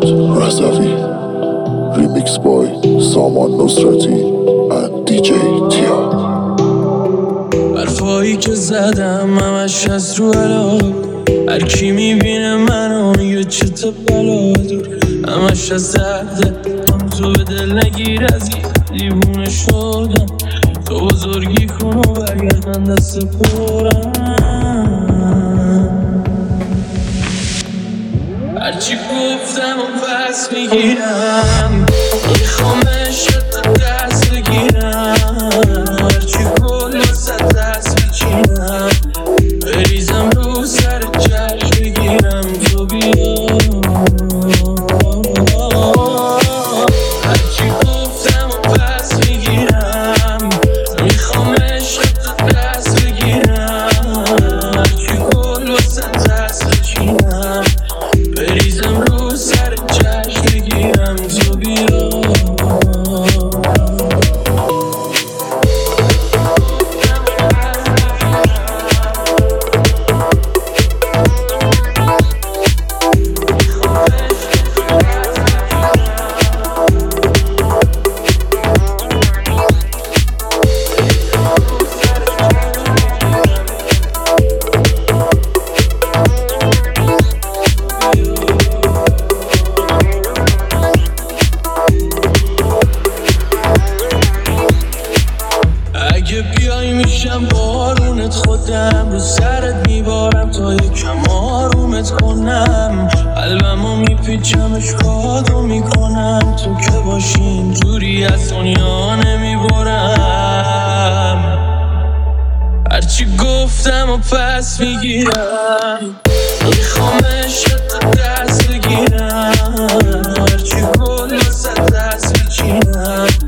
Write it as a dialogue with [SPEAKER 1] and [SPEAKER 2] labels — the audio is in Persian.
[SPEAKER 1] Razavi, remix by Saman Nosrati and DJ Tia.
[SPEAKER 2] حرفایی که زدم همش از رو علاق، هر کی میبینه منو میگه چه تا بلا دور، همش از درده تو به دل نگیر، از دیوونه شدم، تو بزرگی کن و برگرد من دست پرم. هرچی گفتم و پس میگیرم، میخوام عشقت دست بگیرم، هرچی کل واسه دست بچینم، بریزم رو سر جشن بگیرم تو بیا. هرچی گفتم و پس میگیرم، میخوام عشقت دست بگیرم، هرچی کل واسه دست بچینم، بریزم رو سر جشن بگیرم تو بیا. اگه بیای میشم بارونت، خودم رو سرت میبارم تا یکم آرومت کنم، قلبمو میپیچم اشکاتو میکنم، تو که باشی اینجوری از دنیا نمیبرم. هرچی گفتم و پس میگیرم، میخوام عشقت دست بگیرم، هرچی کل واسه دست بچینم،